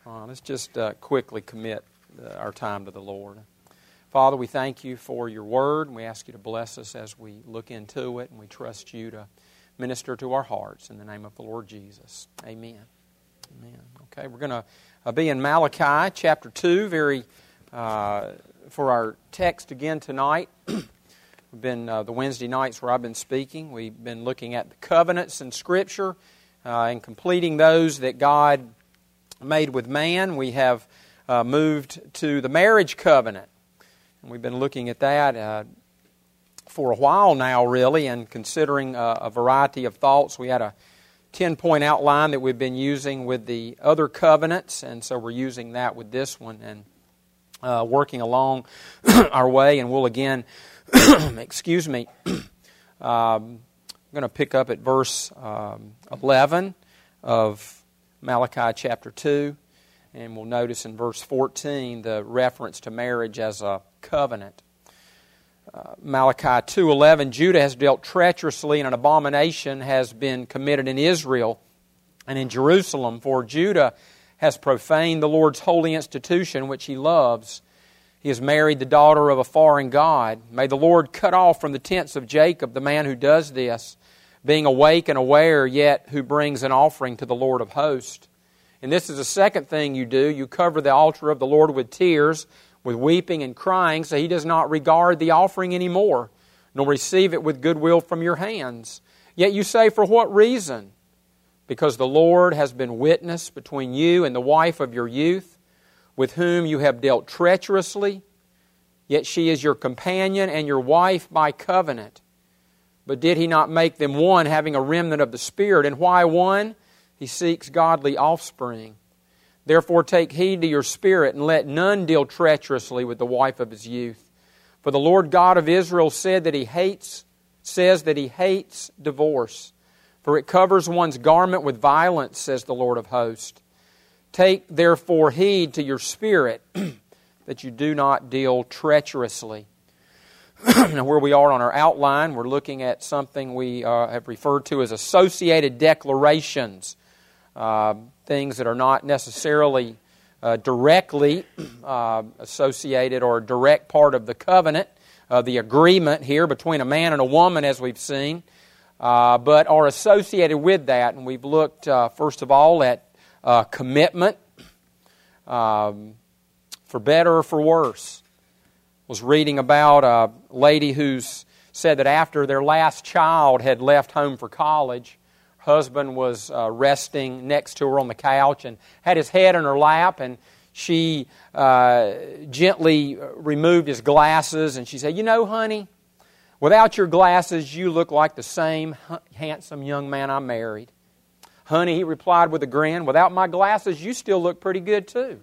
Let's just quickly commit our time to the Lord. Father, we thank you for your word, and we ask you to bless us as we look into it, and we trust you to minister to our hearts in the name of the Lord Jesus. Amen. Amen. Okay, we're going to be in Malachi chapter 2 for our text again tonight. We've been the Wednesday nights where I've been speaking. We've been looking at the covenants in Scripture and completing those that God made with man. We have moved to the marriage covenant. And we've been looking at that for a while now, really, and considering a variety of thoughts. We had a 10-point outline that we've been using with the other covenants, and so we're using that with this one and working along our way. And we'll again, excuse me, I'm going to pick up at verse 11 of Malachi chapter 2, and we'll notice in verse 14 the reference to marriage as a covenant. Malachi 2:11, Judah has dealt treacherously, and an abomination has been committed in Israel and in Jerusalem, for Judah has profaned the Lord's holy institution which he loves. He has married the daughter of a foreign god. May the Lord cut off from the tents of Jacob the man who does this, being awake and aware, yet who brings an offering to the Lord of hosts. And this is the second thing you do. You cover the altar of the Lord with tears, with weeping and crying, so he does not regard the offering anymore, nor receive it with goodwill from your hands. Yet you say, for what reason? Because the Lord has been witness between you and the wife of your youth, with whom you have dealt treacherously, yet she is your companion and your wife by covenant. But did he not make them one, having a remnant of the Spirit? And why one? He seeks godly offspring. Therefore take heed to your spirit, and let none deal treacherously with the wife of his youth. For the Lord God of Israel says that He hates divorce. For it covers one's garment with violence, says the Lord of hosts. Take therefore heed to your spirit, that you do not deal treacherously. Now, where we are on our outline, we're looking at something we have referred to as associated declarations. Things that are not necessarily directly associated or a direct part of the covenant, the agreement here between a man and a woman, as we've seen, but are associated with that. And we've looked, first of all, at commitment, for better or for worse. I was reading about a lady who's said that after their last child had left home for college, her husband was resting next to her on the couch and had his head in her lap, and she gently removed his glasses, and she said, "You know, honey, without your glasses, you look like the same handsome young man I married." "Honey," he replied with a grin, "without my glasses, you still look pretty good too."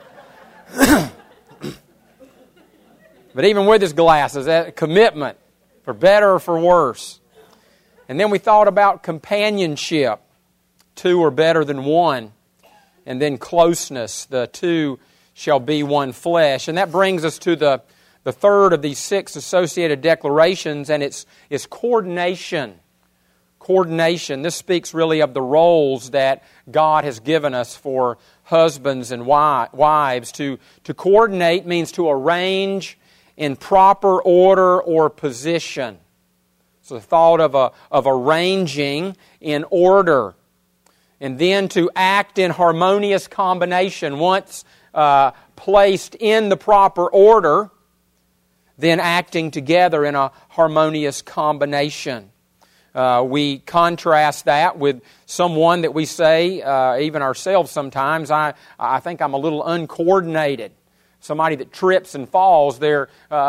But even with his glasses, that commitment, for better or for worse. And then we thought about companionship. Two are better than one. And then closeness. The two shall be one flesh. And that brings us to the third of these 6 associated declarations, and it's coordination. Coordination. This speaks really of the roles that God has given us for husbands and wives. To coordinate means to arrange in proper order or position. So the thought of arranging in order. And then to act in harmonious combination. Once placed in the proper order, then acting together in a harmonious combination. We contrast that with someone that we say, even ourselves sometimes, I think I'm a little uncoordinated. Somebody that trips and falls, their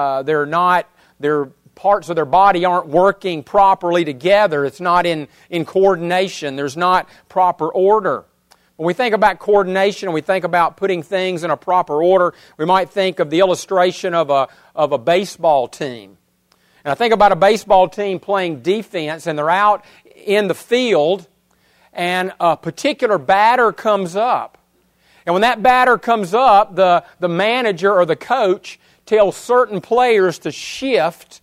parts of their body aren't working properly together. It's not in coordination. There's not proper order. When we think about coordination and we think about putting things in a proper order, we might think of the illustration of a baseball team. And I think about a baseball team playing defense, and they're out in the field, and a particular batter comes up. And when that batter comes up, the manager or the coach tells certain players to shift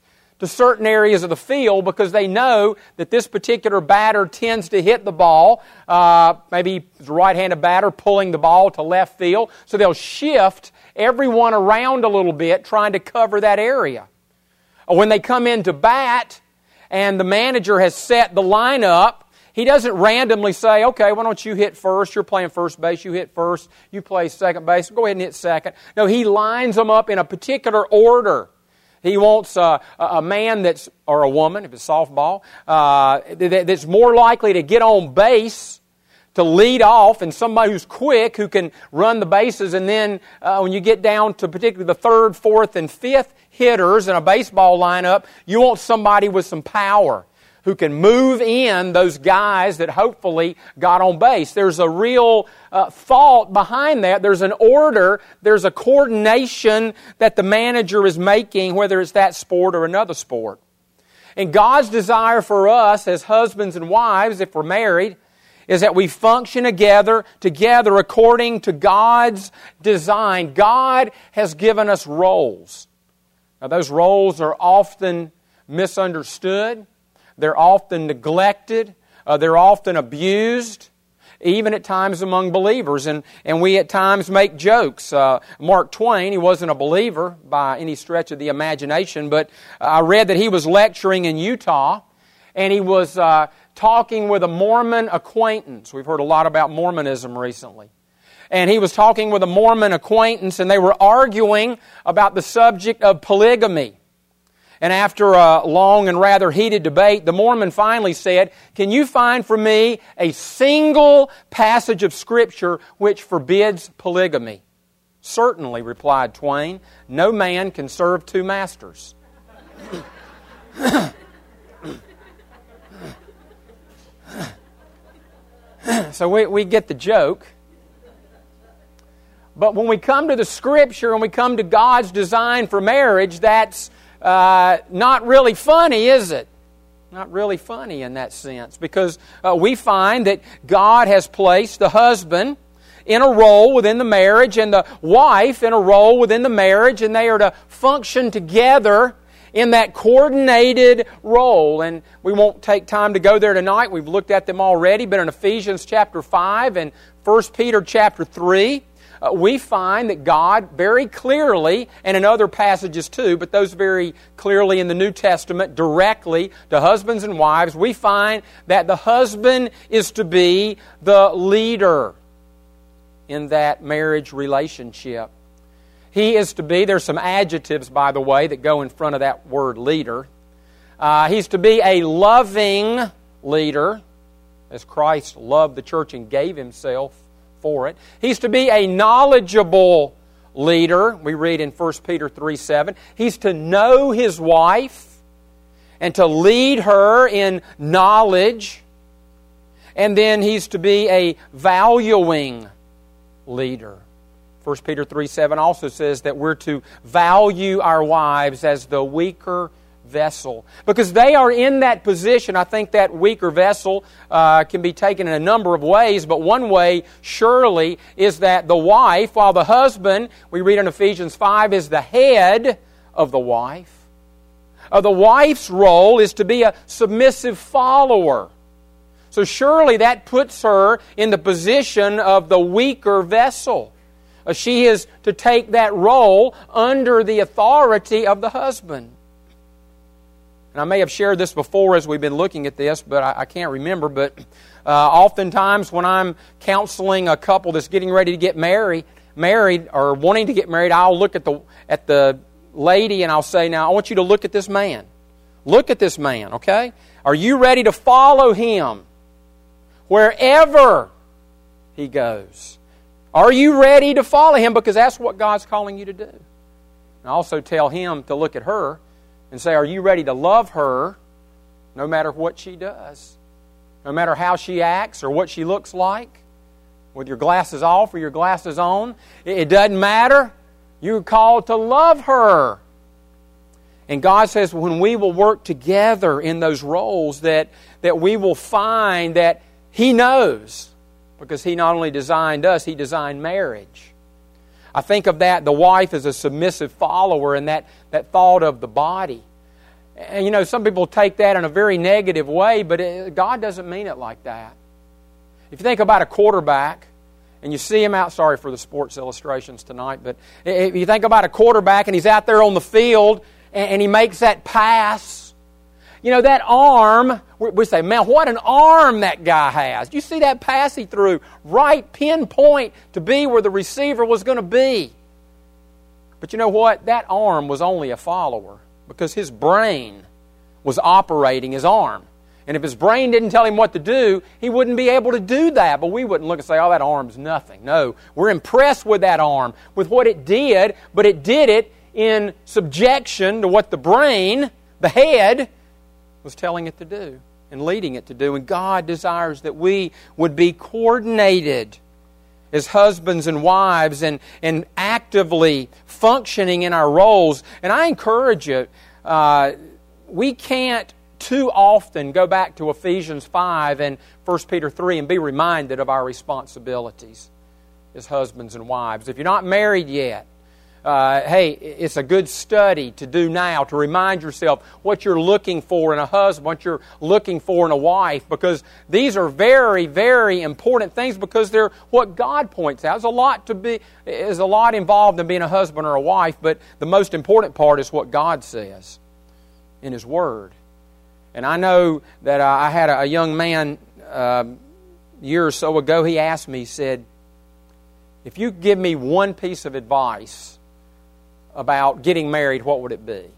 to certain areas of the field because they know that this particular batter tends to hit the ball. Maybe it's a right-handed batter pulling the ball to left field. So they'll shift everyone around a little bit trying to cover that area. When they come in to bat and the manager has set the lineup, he doesn't randomly say, okay, why don't you hit first? You're playing first base. You hit first. You play second base. Go ahead and hit second. No, he lines them up in a particular order. He wants a man or a woman, if it's softball, that's more likely to get on base, to lead off, and somebody who's quick, who can run the bases. And then when you get down to particularly the third, fourth, and fifth hitters in a baseball lineup, you want somebody with some power, who can move in those guys that hopefully got on base. There's a real thought behind that. There's an order. There's a coordination that the manager is making, whether it's that sport or another sport. And God's desire for us as husbands and wives, if we're married, is that we function together according to God's design. God has given us roles. Now, those roles are often misunderstood. They're often neglected. They're often abused, even at times among believers. And we at times make jokes. Mark Twain, he wasn't a believer by any stretch of the imagination, but I read that he was lecturing in Utah, and he was talking with a Mormon acquaintance. We've heard a lot about Mormonism recently. And he was talking with a Mormon acquaintance, and they were arguing about the subject of polygamy. And after a long and rather heated debate, the Mormon finally said, "Can you find for me a single passage of Scripture which forbids polygamy?" "Certainly," replied Twain. "No man can serve two masters." So we get the joke. But when we come to the Scripture and we come to God's design for marriage, that's not really funny, is it? Not really funny in that sense, because we find that God has placed the husband in a role within the marriage and the wife in a role within the marriage, and they are to function together in that coordinated role. And we won't take time to go there tonight. We've looked at them already, but in Ephesians chapter 5 and 1 Peter chapter 3, we find that God very clearly, and in other passages too, but those very clearly in the New Testament, directly to husbands and wives, we find that the husband is to be the leader in that marriage relationship. He is to be, there's some adjectives, by the way, that go in front of that word leader. He's to be a loving leader, as Christ loved the church and gave Himself for it. He's to be a knowledgeable leader. We read in 1 Peter 3:7. He's to know his wife and to lead her in knowledge. And then he's to be a valuing leader. 1 Peter 3:7 also says that we're to value our wives as the weaker vessel. Because they are in that position. I think that weaker vessel can be taken in a number of ways, but one way surely is that the wife, while the husband, we read in Ephesians 5, is the head of the wife. The wife's role is to be a submissive follower. So surely that puts her in the position of the weaker vessel. She is to take that role under the authority of the husband. And I may have shared this before as we've been looking at this, but I can't remember. But oftentimes when I'm counseling a couple that's getting ready to get married or wanting to get married, I'll look at the lady and I'll say, "Now I want you to look at this man. Look at this man, okay? Are you ready to follow him wherever he goes? Are you ready to follow him? Because that's what God's calling you to do." And I also tell him to look at her and say, "Are you ready to love her no matter what she does? No matter how she acts or what she looks like? With your glasses off or your glasses on? It doesn't matter. You're called to love her." And God says when we will work together in those roles that we will find that He knows. Because He not only designed us, He designed marriage. I think of that, the wife as a submissive follower, and that thought of the body. And you know, some people take that in a very negative way, but God doesn't mean it like that. If you think about a quarterback, and you see him out, sorry for the sports illustrations tonight, but if you think about a quarterback and he's out there on the field and he makes that pass, you know, that arm, we say, man, what an arm that guy has. You see that pass he threw, right pinpoint to be where the receiver was going to be. But you know what? That arm was only a follower because his brain was operating his arm. And if his brain didn't tell him what to do, he wouldn't be able to do that. But we wouldn't look and say, oh, that arm's nothing. No, we're impressed with that arm, with what it did, but it did it in subjection to what the brain, the head, was telling it to do and leading it to do. And God desires that we would be coordinated as husbands and wives and actively functioning in our roles. And I encourage you, we can't too often go back to Ephesians 5 and 1 Peter 3 and be reminded of our responsibilities as husbands and wives. If you're not married yet, hey, it's a good study to do now to remind yourself what you're looking for in a husband, what you're looking for in a wife, because these are very, very important things because they're what God points out. There's a lot involved in being a husband or a wife, but the most important part is what God says in His Word. And I know that I had a young man a year or so ago, he asked me, he said, if you give me one piece of advice about getting married, what would it be? And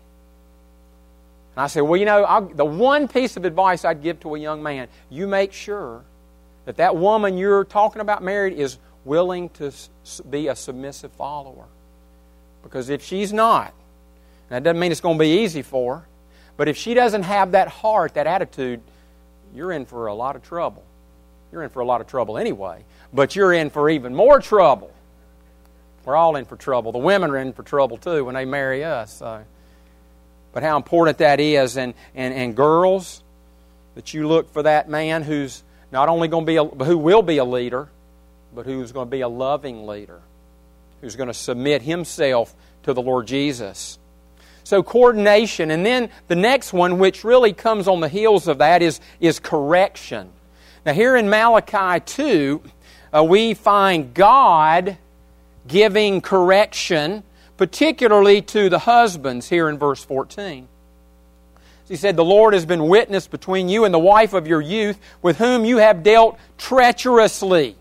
I said, well, you know, the one piece of advice I'd give to a young man, you make sure that that woman you're talking about married is willing to be a submissive follower. Because if she's not, that doesn't mean it's going to be easy for her, but if she doesn't have that heart, that attitude, you're in for a lot of trouble. You're in for a lot of trouble anyway, but you're in for even more trouble. We're all in for trouble. The women are in for trouble too when they marry us. So. But how important that is, and girls, that you look for that man who's not only going to be who will be a leader, but who's going to be a loving leader, who's going to submit himself to the Lord Jesus. So coordination, and then the next one, which really comes on the heels of that, is correction. Now here in Malachi 2, we find God giving correction, particularly to the husbands here in verse 14. He said, the Lord has been witness between you and the wife of your youth, with whom you have dealt treacherously.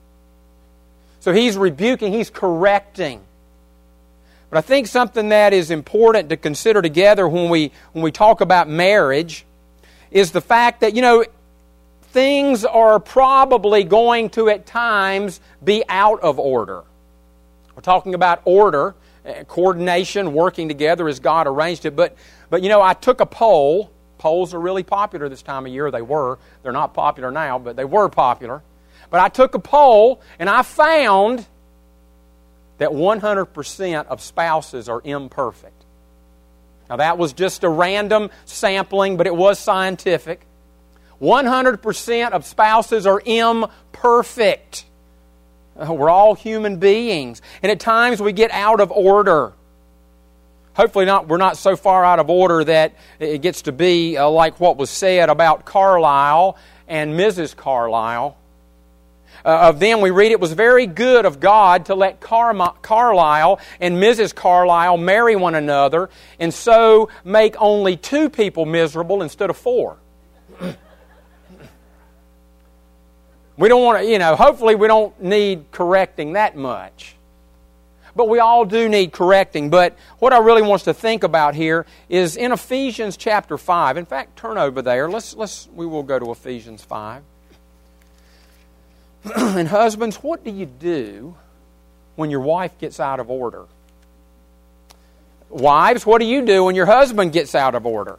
So He's rebuking, He's correcting. But I think something that is important to consider together when we talk about marriage is the fact that, you know, things are probably going to at times be out of order. We're talking about order, coordination, working together as God arranged it. But you know, I took a poll. Polls are really popular this time of year. They were. They're not popular now, but they were popular. But I took a poll, and I found that 100% of spouses are imperfect. Now that was just a random sampling, but it was scientific. 100% of spouses are imperfect. We're all human beings. And at times we get out of order. Hopefully we're not so far out of order that it gets to be like what was said about Carlisle and Mrs. Carlisle. Of them, we read, it was very good of God to let Carlisle and Mrs. Carlisle marry one another and so make only 2 people miserable instead of 4. We don't want to, hopefully we don't need correcting that much. But we all do need correcting. But what I really want us to think about here is in Ephesians chapter 5. In fact, turn over there. We will go to Ephesians 5. And husbands, what do you do when your wife gets out of order? Wives, what do you do when your husband gets out of order?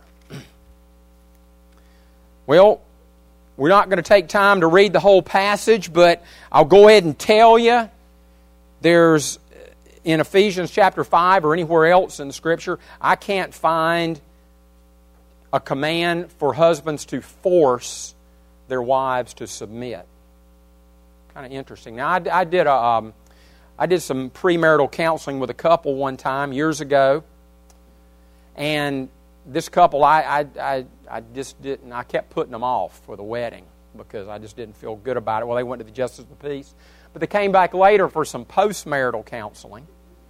Well, we're not going to take time to read the whole passage, but I'll go ahead and tell you there's, in Ephesians chapter 5 or anywhere else in the Scripture, I can't find a command for husbands to force their wives to submit. Kind of interesting. Now, I did some premarital counseling with a couple one time years ago, and this couple, I just didn't. I kept putting them off for the wedding because I just didn't feel good about it. Well, they went to the Justice of the Peace, but they came back later for some postmarital counseling.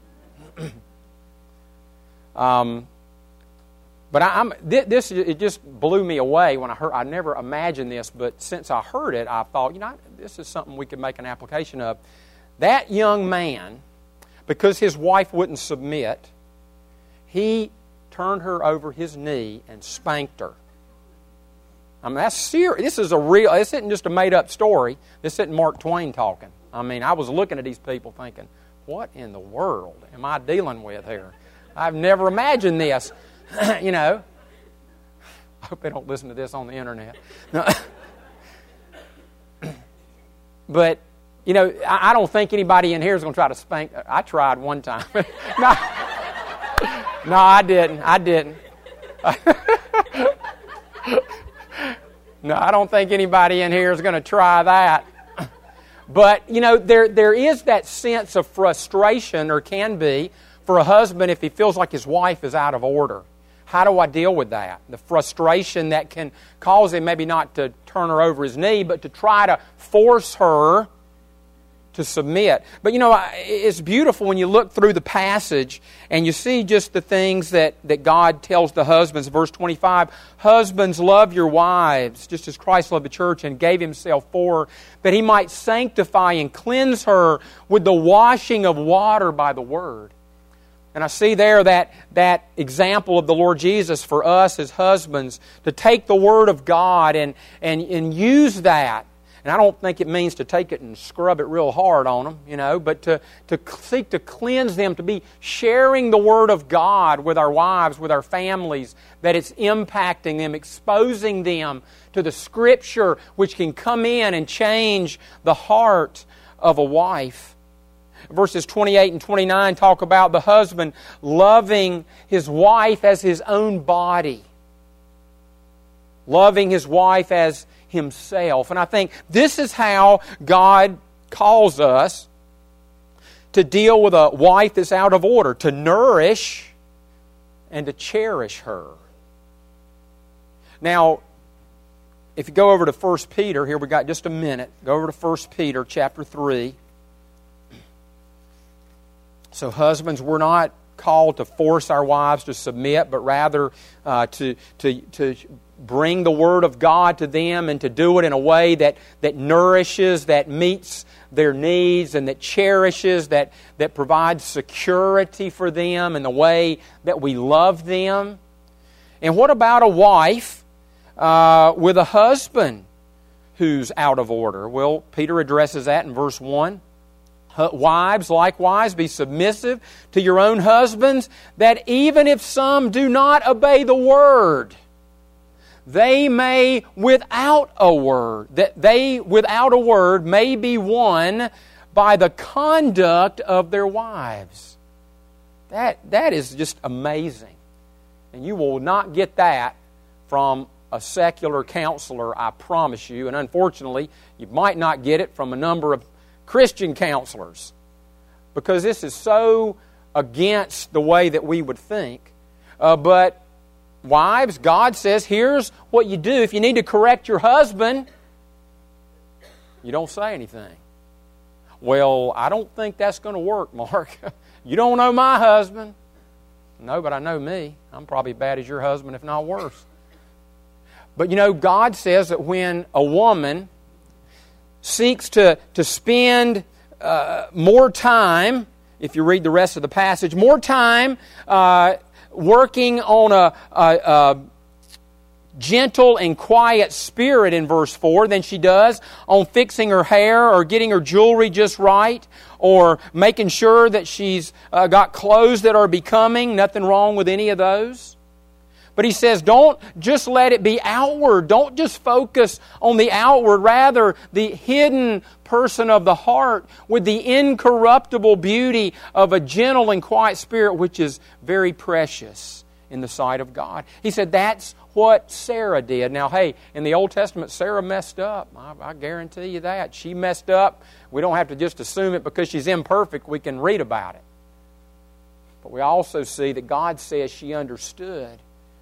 But it just blew me away when I heard. I never imagined this, but since I heard it, I thought, this is something we could make an application of. That young man, because his wife wouldn't submit, he turned her over his knee and spanked her. I mean, that's serious. This isn't just a made-up story. This isn't Mark Twain talking. I mean, I was looking at these people thinking, what in the world am I dealing with here? I've never imagined this. I hope they don't listen to this on the internet. No. But, I don't think anybody in here is going to try to spank. I tried one time. No, I didn't. No, I don't think anybody in here is going to try that. But, there is that sense of frustration, or can be, for a husband if he feels like his wife is out of order. How do I deal with that? The frustration that can cause him maybe not to turn her over his knee, but to try to force her to submit. But it's beautiful when you look through the passage and you see just the things that God tells the husbands. Verse 25, husbands, love your wives, just as Christ loved the church and gave Himself for her, that He might sanctify and cleanse her with the washing of water by the Word. And I see there that example of the Lord Jesus for us as husbands to take the Word of God and use that. And I don't think it means to take it and scrub it real hard on them, but to seek to cleanse them, to be sharing the Word of God with our wives, with our families, that it's impacting them, exposing them to the Scripture which can come in and change the heart of a wife. Verses 28 and 29 talk about the husband loving his wife as his own body. Loving his wife as himself. And I think this is how God calls us to deal with a wife that's out of order. To nourish and to cherish her. Now, if you go over to 1 Peter, here we got just a minute. Go over to 1 Peter chapter 3. So husbands, we're not called to force our wives to submit, but rather to bring the Word of God to them and to do it in a way that nourishes, that meets their needs, and that cherishes, that provides security for them in the way that we love them. And what about a wife with a husband who's out of order? Well, Peter addresses that in verse 1. Wives, likewise, be submissive to your own husbands, that even if some do not obey the word, they may without a word may be won by the conduct of their wives. That is just amazing. And you will not get that from a secular counselor, I promise you. And unfortunately, you might not get it from a number of Christian counselors, because this is so against the way that we would think. But wives, God says, here's what you do. If you need to correct your husband, you don't say anything. Well, I don't think that's going to work, Mark. You don't know my husband. No, but I know me. I'm probably as bad as your husband, if not worse. But God says that when a woman seeks to spend more time, if you read the rest of the passage, more time working on a gentle and quiet spirit in verse 4 than she does on fixing her hair or getting her jewelry just right or making sure that she's got clothes that are becoming. Nothing wrong with any of those. But he says, don't just let it be outward. Don't just focus on the outward. Rather, the hidden person of the heart with the incorruptible beauty of a gentle and quiet spirit, which is very precious in the sight of God. He said that's what Sarah did. Now, hey, in the Old Testament, Sarah messed up. I guarantee you that. She messed up. We don't have to just assume it because she's imperfect. We can read about it. But we also see that God says she understood.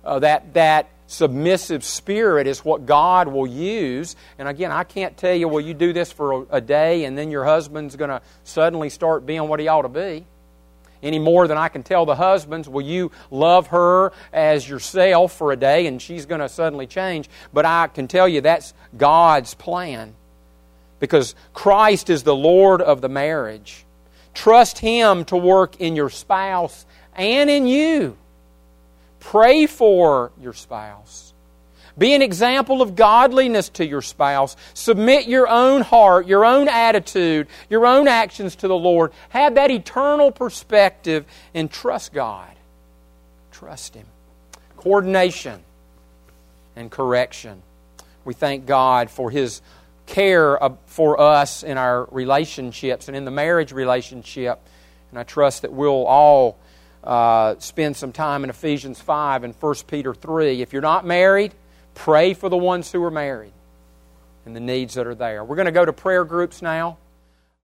that submissive spirit is what God will use. And again, I can't tell you, well, you do this for a day and then your husband's going to suddenly start being what he ought to be. Any more than I can tell the husbands, will you love her as yourself for a day and she's going to suddenly change. But I can tell you that's God's plan. Because Christ is the Lord of the marriage. Trust Him to work in your spouse and in you. Pray for your spouse. Be an example of godliness to your spouse. Submit your own heart, your own attitude, your own actions to the Lord. Have that eternal perspective and trust God. Trust Him. Coordination and correction. We thank God for His care for us in our relationships and in the marriage relationship. And I trust that we'll all spend some time in Ephesians 5 and 1 Peter 3. If you're not married, pray for the ones who are married and the needs that are there. We're going to go to prayer groups now.